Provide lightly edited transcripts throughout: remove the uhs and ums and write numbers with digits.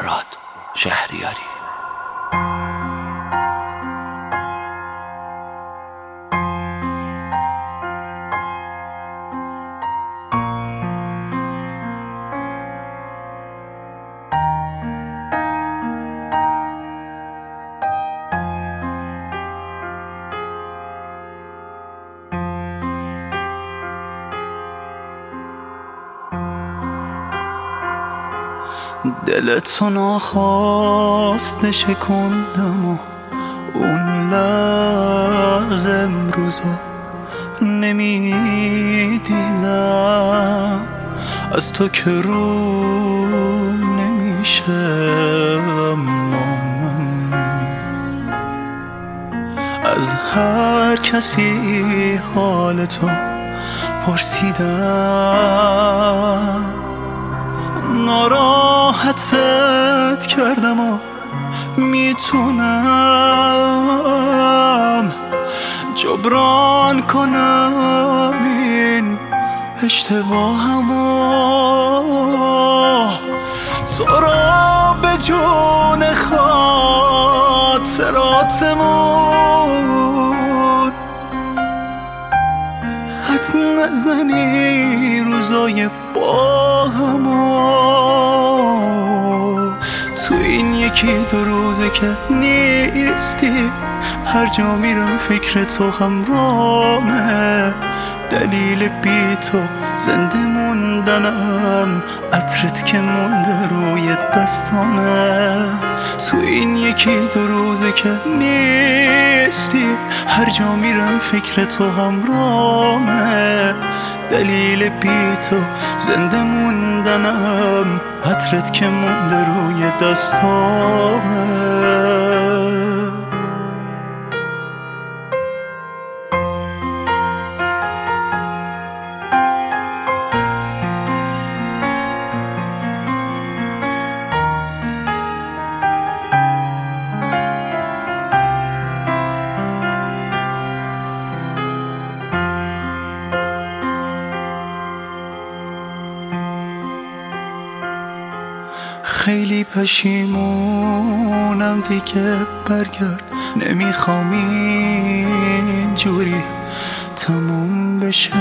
مراد شهریاری. دلتو ناخواسته شکندم و اون لحظه امروزو نمیدیدم، از تو که رو نمیشه اما من از هر کسی حالتو پرسیدم، ناراحتت کردم و میتونم جبران کنم این اشتباهمو، تو را به جون خاطراتمون خط نزنی روزای با همو. تو این یکی دو روزه که نیستی هر جا میرم فکر تو همرامه، دلیل بی تو زنده موندنم عطرت که مونده روی دستانه. تو این یکی دو روزه که نیستی هر جا میرم فکر تو همرامه، دلیل بی تو زنده موندنم عطرت که مونده روی دستانه. خیلی پشیمونم دیگه برگرد، نمیخوام اینجوری تموم بشه،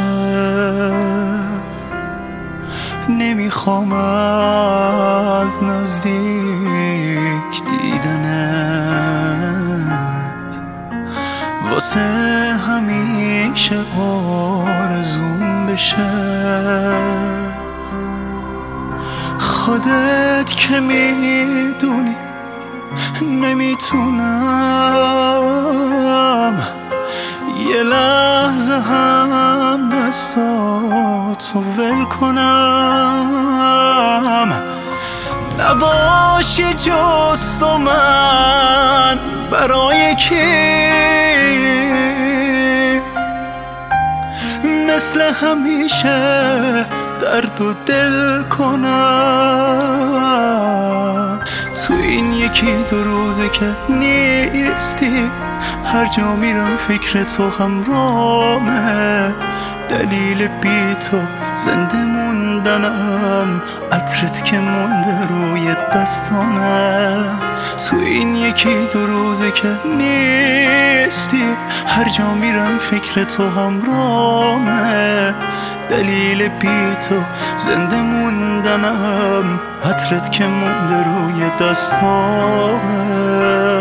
نمیخوام از نزدیک دیدنت، واسه همیشه آرزوم بشه. خودت که میدونی نمیتونم یه لحظه هم دستاتو ول کنم، نباشی جز تو من برای کی مثل همیشه درد و دل کنم. تو این یکی دو روزه که نیستی هر جا میرم فکر تو همرامه، دلیل بی تو زنده موندنم عطرت که مونده روی دستانه. تو این یکی دو روزه که نیستی هر جا میرم فکر تو همرامه، دلیل بی تو زنده موندنم عطرت که مونده روی دستانه.